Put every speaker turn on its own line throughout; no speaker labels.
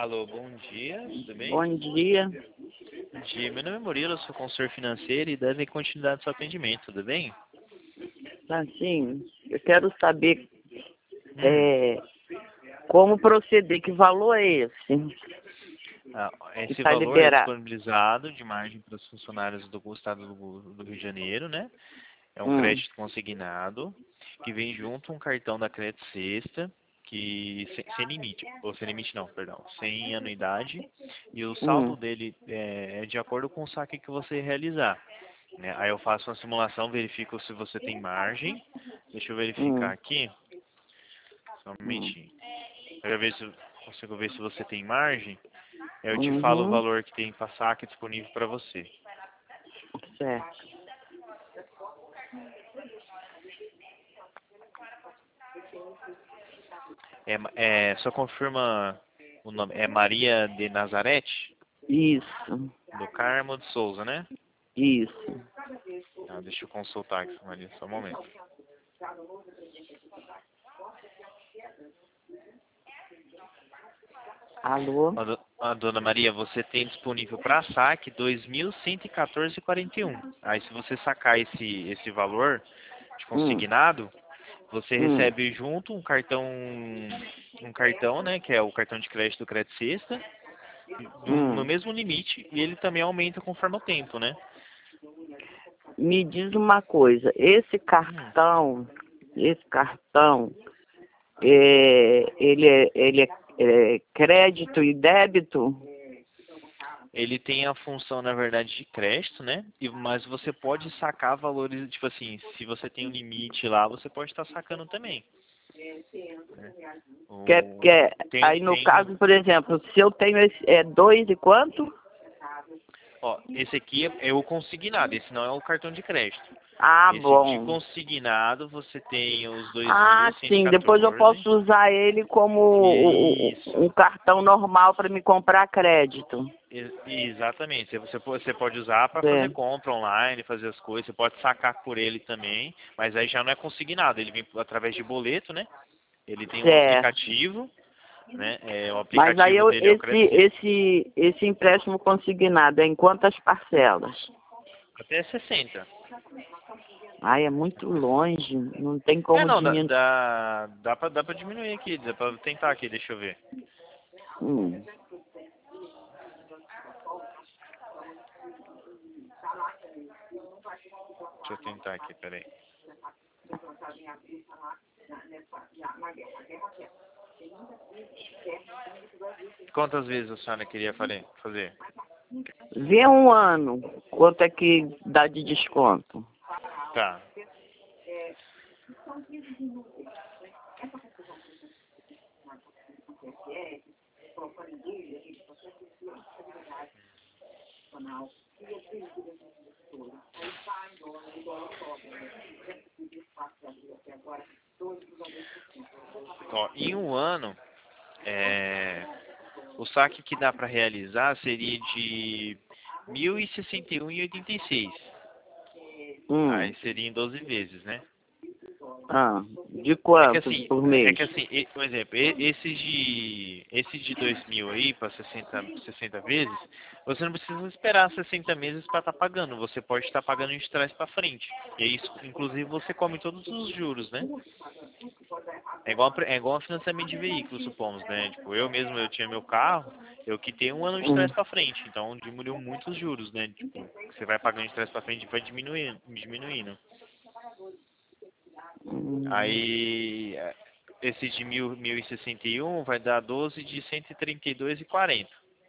Alô, bom dia, tudo bem?
Bom dia.
Bom dia, meu nome é Murilo, eu sou consultor financeiro e deve continuidade ao seu atendimento, tudo bem?
Assim, eu quero saber
Hum,
como proceder, que valor é esse que
esse
está
valor é
liberado?
disponibilizado de margem para os funcionários do estado do Rio de Janeiro, né? É um
Hum,
crédito consignado que vem junto um cartão da Crédito Sexta, que sem limite, ou sem limite não, perdão, sem anuidade, e o saldo
hum,
dele é de acordo com o saque que você realizar, né? Aí eu faço uma simulação, verifico se você tem margem. Deixa eu verificar
hum,
aqui, só um
hum,
momentinho. Eu já ver se consigo ver se você tem margem. Aí eu te falo o
uhum,
valor que tem para saque disponível para você.
certo.
Só confirma o nome. É Maria de Nazarete,
Isso,
do Carmo de Souza, né?
isso.
Ah, deixa eu consultar aqui, Maria, só um momento.
Alô?
Dona Maria, você tem disponível para saque 2.114,41. Aí se você sacar esse valor de
Hum,
consignado, você
hum,
recebe junto um cartão, né, que é o cartão de crédito do Crédito Sexta, no
hum.
mesmo limite, e ele também aumenta conforme o tempo, né?
Me diz uma coisa,
Hum.
esse cartão, ele é crédito e débito?
Ele tem a função, na verdade, de crédito, né? Mas você pode sacar valores, tipo assim, se você tem um limite lá, você pode estar sacando também, né?
Aí no
Tem,
caso, por exemplo, se eu tenho dois e quanto?
ó, esse aqui é o consignado, esse não é o cartão de crédito.
Ah,
Esse de
bom.
consignado, você tem os
Ah, sim, depois eu
2.114.
posso usar ele como um
Isso.
cartão normal para me comprar crédito.
Exatamente. Você pode usar para fazer
É,
compra online, fazer as coisas. Você pode sacar por ele também, mas aí já não é consignado. Ele vem através de boleto, né? Ele tem um
certo.
aplicativo, né? O
Mas aí
aplicativo dele é o Credit System.
esse empréstimo consignado é em quantas parcelas?
Até 60.
Ai, é muito longe, não tem como
Não,
diminuir.
dá pra diminuir aqui, dá pra tentar aqui, deixa eu ver.
Hum,
Deixa eu tentar aqui, peraí. Quantas vezes a senhora queria fazer?
Vê um ano, quanto é que dá de desconto?
Tá. Ó, em um ano, o saque que dá para realizar seria de 1.061,86.
Hum,
Aí seria em 12 vezes, né?
ah, de
É que
quanto
assim,
por mês?
por exemplo, esse de 2.000 aí para 60 vezes, você não precisa esperar 60 meses para estar pagando. Você pode estar pagando de trás para frente. E aí, inclusive, você come todos os juros, né? É igual a financiamento de veículos, supomos, né? Tipo, eu tinha meu carro, eu quitei um ano de
Hum,
trás para frente, então diminuiu muito os juros, né? Tipo, você vai pagando de trás para frente e vai diminuindo.
hum.
Aí, esse de 1.061 vai dar 12 de 132,40.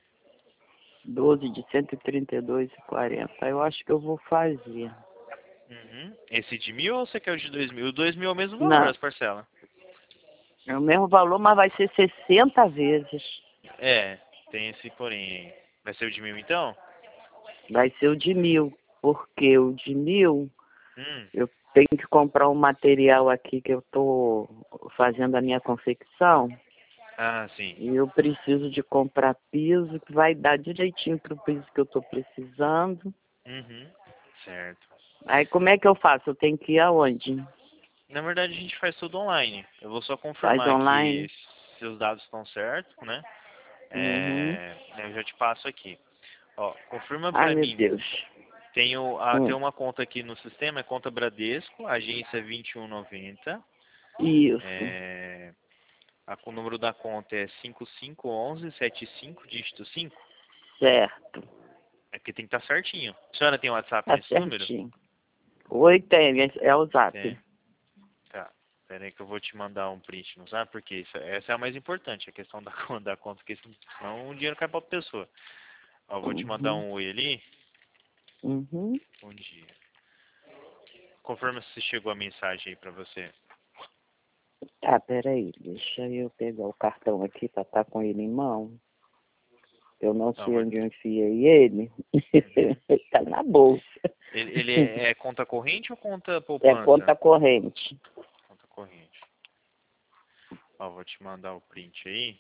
12 de 132,40. Eu acho que eu vou fazer.
Uhum. Esse de 1.000 ou você quer o de 2.000? O 2.000 é o mesmo valor,
Não,
as parcelas.
é o mesmo valor, mas vai ser 60 vezes.
É, tem esse porém aí. Vai ser o de 1.000 então?
Vai ser o de 1.000, porque o de 1.000
Hum,
eu tenho que comprar um material aqui que eu estou fazendo a minha confecção.
ah, sim.
E eu preciso de comprar piso, que vai dar direitinho para o piso que eu estou precisando.
Uhum. Certo.
Aí como é que eu faço? Eu tenho que ir aonde?
Na verdade, a gente faz tudo online. Eu vou só
Faz
confirmar que
online?
seus dados estão certos, né?
Uhum.
Eu já te passo aqui. Ó, confirma
Ai,
pra
meu
mim.
Deus.
Tem
Hum.
uma conta aqui no sistema, é conta Bradesco, agência 2190.
Isso.
É, o número da conta é 551175, dígito 5.
Certo.
É porque tem que estar certinho. A senhora tem WhatsApp
Tá
nesse número?
certinho. Oi, tem. É o
Tem.
Zap.
Tá. Pera aí que eu vou te mandar um print, não sabe? Porque essa é a mais importante, a questão da, da conta, porque senão o dinheiro cai pra outra pessoa. Ó, eu vou te mandar
Uhum.
um oi ali.
Uhum.
Bom dia. Confirma se chegou a mensagem aí pra você.
Ah, peraí. Deixa eu pegar o cartão aqui pra estar com ele em mão. Eu não
Não,
sei onde eu enfiei ele. Ele tá na bolsa.
ele é conta corrente ou conta
É
poupança?
conta corrente.
Conta corrente. Ó, vou te mandar o print aí.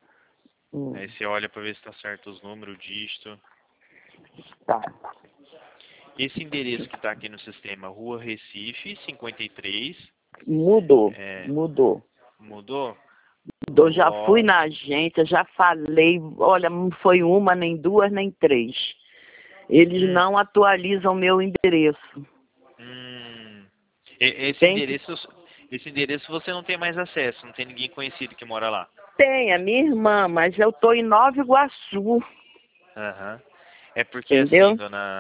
Aí
Hum.
você olha pra ver se tá certo os números, o dígito.
Tá.
Esse endereço que tá aqui no sistema, Rua Recife, 53.
Mudou.
É,
Mudou.
mudou?
Eu já fui
Ó,
na agência, já falei. Olha, não foi uma, nem duas, nem três. Eles
hum,
não atualizam meu endereço.
hum. Esse
Tem que
endereço, esse endereço você não tem mais acesso, não tem ninguém conhecido que mora lá.
tem, a minha irmã, mas eu tô em Nova Iguaçu,
Aham. É porque assim,
entendeu?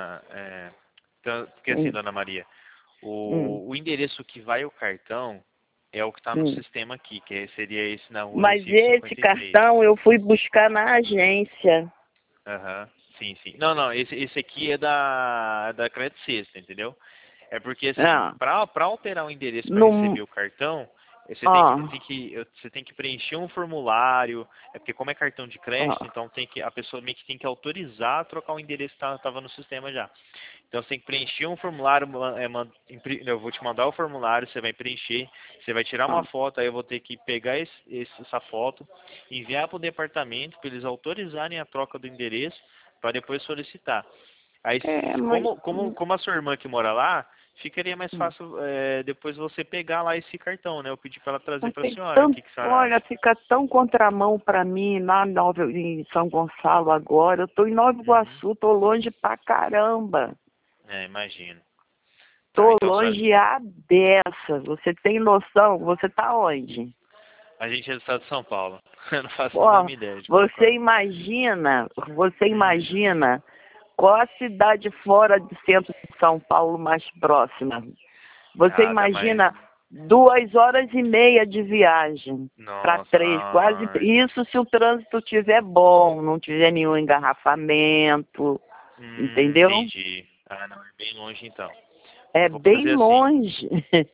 porque assim,
Hum,
dona Maria,
hum,
o endereço que vai o cartão é o que está no
hum.
sistema aqui, seria esse na Rua
Mas
Recife
esse
53.
cartão eu fui buscar na agência.
Aham. Sim, sim. Não, não, esse aqui é da Credit Sexta, entendeu? É porque assim,
Ah,
para alterar o endereço para
não,
receber o cartão,
ó,
você tem que preencher um formulário, é porque como é cartão de
ó,
crédito, então a pessoa meio que tem que autorizar a trocar o endereço que estava no sistema já. Então você tem que preencher um formulário, eu vou te mandar o formulário, você vai preencher, você vai tirar uma
ó.
foto, aí eu vou ter que pegar essa foto, enviar para o departamento para eles autorizarem a troca do endereço para depois solicitar. Aí,
É, mas
como a sua irmã que mora lá, ficaria mais
hum.
fácil depois você pegar lá esse cartão, né? Eu pedi para ela trazer
Mas
para a
tem
senhora. O
tanto,
que a senhora
olha,
acha?
fica tão contramão para mim lá em São Gonçalo agora. Eu tô em Nova
Uhum.
Iguaçu, tô longe pra caramba.
É, imagino. Tá,
Tô
então
longe a dessa. Você tem noção? Você tá onde?
a gente é do estado de São Paulo. Eu não faço a
Ó,
mínima ideia de como é que
você
é.
imagina, você
Hum.
imagina qual a cidade fora do centro de São Paulo mais próxima? Você
Ah, dá mais.
imagina 2 horas e meia de viagem para
Nossa,
3, quase.
não.
Isso se o trânsito tiver bom, não tiver nenhum engarrafamento, entendeu?
Entendi. Ah, não, é bem longe então.
É
Eu vou
bem
fazer assim.
longe.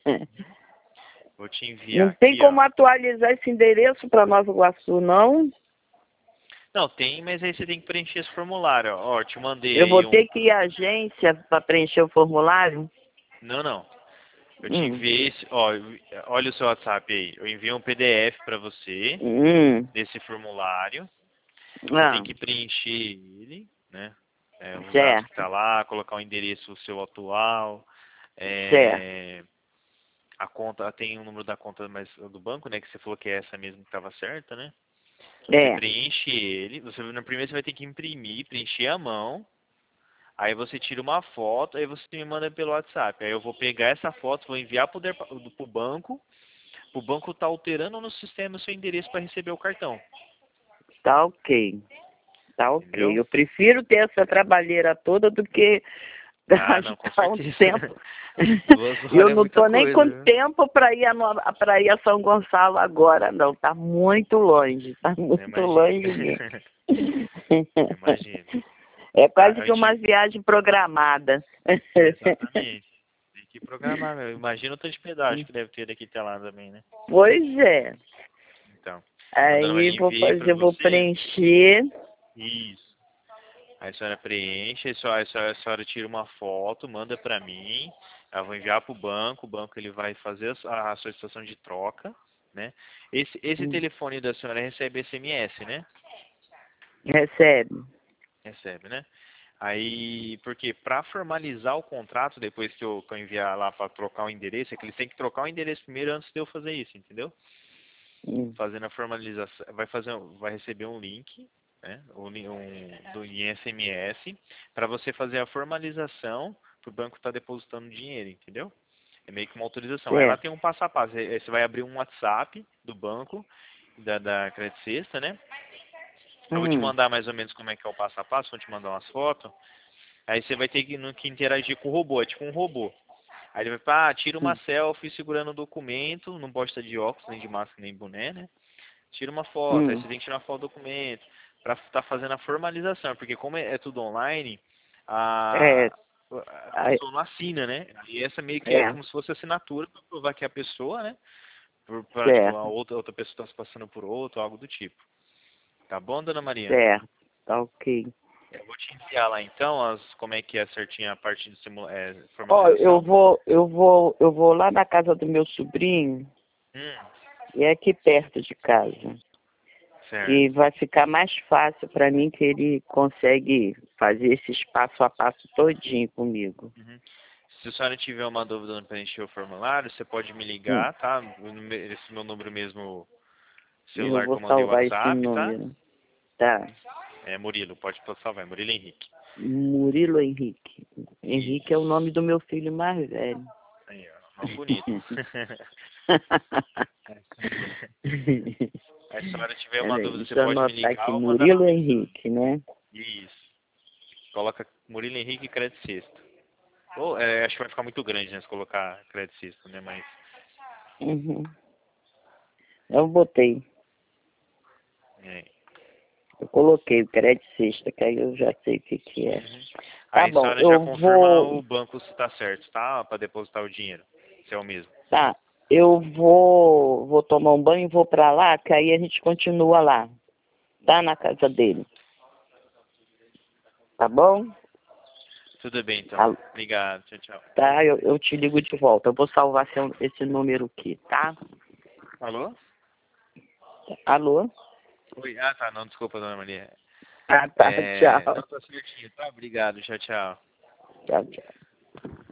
Vou te enviar
Não tem
aqui,
como
ó.
atualizar esse endereço para Nova Iguaçu, não.
Não, tem, mas aí você tem que preencher esse formulário, ó. Ó, te mandei
Eu vou
aí um.
ter que ir à agência para preencher o formulário.
Não, não. Eu te
Hum,
enviei esse, ó, olha o seu WhatsApp aí. Eu enviei um PDF para você
hum,
desse formulário. Você tem
ah,
que preencher ele, né? Os dados que
certo,
tá lá, colocar o endereço seu atual,
certo.
é, a conta, tem o número da conta mais do banco, né? Que você falou que é essa mesmo que estava certa, né? Você
É,
preenche ele, no primeiro você vai ter que imprimir, preencher a mão, aí você tira uma foto, aí você me manda pelo WhatsApp. Aí eu vou pegar essa foto, vou enviar pro banco. O banco tá alterando no sistema o seu endereço para receber o cartão.
tá ok. Tá ok.
Entendeu?
Eu prefiro ter essa trabalheira toda do que
Ah, não, com
gastar um
certeza.
tempo.
2 horas
Eu
é
não
muita
tô nem
coisa,
com
viu?
tempo para ir para ir a São Gonçalo agora, não. Tá muito longe, tá
Eu
muito
imagino.
longe mesmo.
Eu imagino.
É
Tá,
quase que uma
te...
viagem programada.
Exatamente. Tem que programar, meu. Imagina o tanto de pedágio que deve ter daqui até lá também, né?
Pois é.
Então, a dona
Aí
Maria
vou
enviei para
fazer, vou
você.
preencher.
Isso. Aí a senhora preenche, aí a senhora tira uma foto, manda para mim. Eu vou enviar para o banco ele vai fazer a solicitação de troca, né? Esse
Hum,
telefone da senhora recebe SMS, né?
Recebe.
Recebe, né? Aí, porque para formalizar o contrato, depois que eu enviar lá para trocar o endereço, é que eles têm que trocar o endereço primeiro antes de eu fazer isso, entendeu?
Hum,
Fazendo a formalização, vai receber um link, né? Do ICMS, para você fazer a formalização para o banco estar depositando dinheiro, entendeu? É meio que uma autorização. Aí lá
Certo.
tem um passo a passo. Você vai abrir um WhatsApp do banco, da Credit Sexta, né? Eu vou te
Hum,
mandar mais ou menos como é que é o passo a passo, vou te mandar umas fotos. Aí você vai ter que interagir com o robô, é tipo um robô. Aí ele vai falar, tira uma
hum,
selfie segurando o documento, não pode estar de óculos, nem de máscara, nem boné, né? Tira uma foto, aí
hum.
você tem que tirar uma foto do documento, para estar fazendo a formalização, porque como é tudo online, a,
É,
a
aí-
pessoa não assina, né? E essa meio que é
é,
como se fosse assinatura para provar que é a pessoa, né? Pra, tipo, a
certo,
outra pessoa está se passando por outro, algo do tipo. Tá bom, dona Maria?
certo, tá ok.
Eu vou te enviar lá então como é que é certinho a parte de
Ó,
formalização.
eu vou lá na casa do meu sobrinho,
Hum,
e é aqui perto de casa.
certo.
E vai ficar mais fácil para mim que ele consegue fazer esses passo a passo todinho comigo.
Uhum. Se a senhora tiver uma dúvida no preencher o formulário, você pode me
Hum,
ligar, tá? Esse meu número mesmo
eu
celular que
vou
eu mandei o
salvar esse
WhatsApp, tá?
número. Tá.
É Murilo, pode salvar, é Murilo Henrique.
Murilo Henrique. Henrique é o nome
Isso.
do meu filho mais velho.
Aí, ó, nome bonito. Aí, se a senhora tiver uma
Peraí,
dúvida, você
deixa eu
pode me
anotar
ligar
aqui,
ou mandar uma
Murilo
mensagem.
Henrique, né?
Isso. Coloca Murilo Henrique Crédito Sexta. Ou, acho que vai ficar muito grande, né, se colocar Crédito Sexta, né, mas...
Uhum. Eu botei.
É.
Eu coloquei o crédito sexta, que aí eu já sei o que que é.
Uhum.
Tá
Aí a
bom,
senhora já
eu
confirma
vou.
o banco se tá certo, tá? Para depositar o dinheiro. Se é o mesmo.
Tá, vou tomar um banho e vou pra lá, que aí a gente continua lá. Tá na casa dele. Tá bom?
Tudo bem, então.
Al-
Obrigado. Tchau, tchau.
Tá, eu te ligo de volta. Eu vou salvar esse número aqui, tá?
Alô?
Alô?
Oi. Ah, tá. Não, desculpa, dona Maria.
Ah, tá, tchau.
Não, tá certinho, tá? Obrigado. Tchau, tchau.
Tchau, tchau.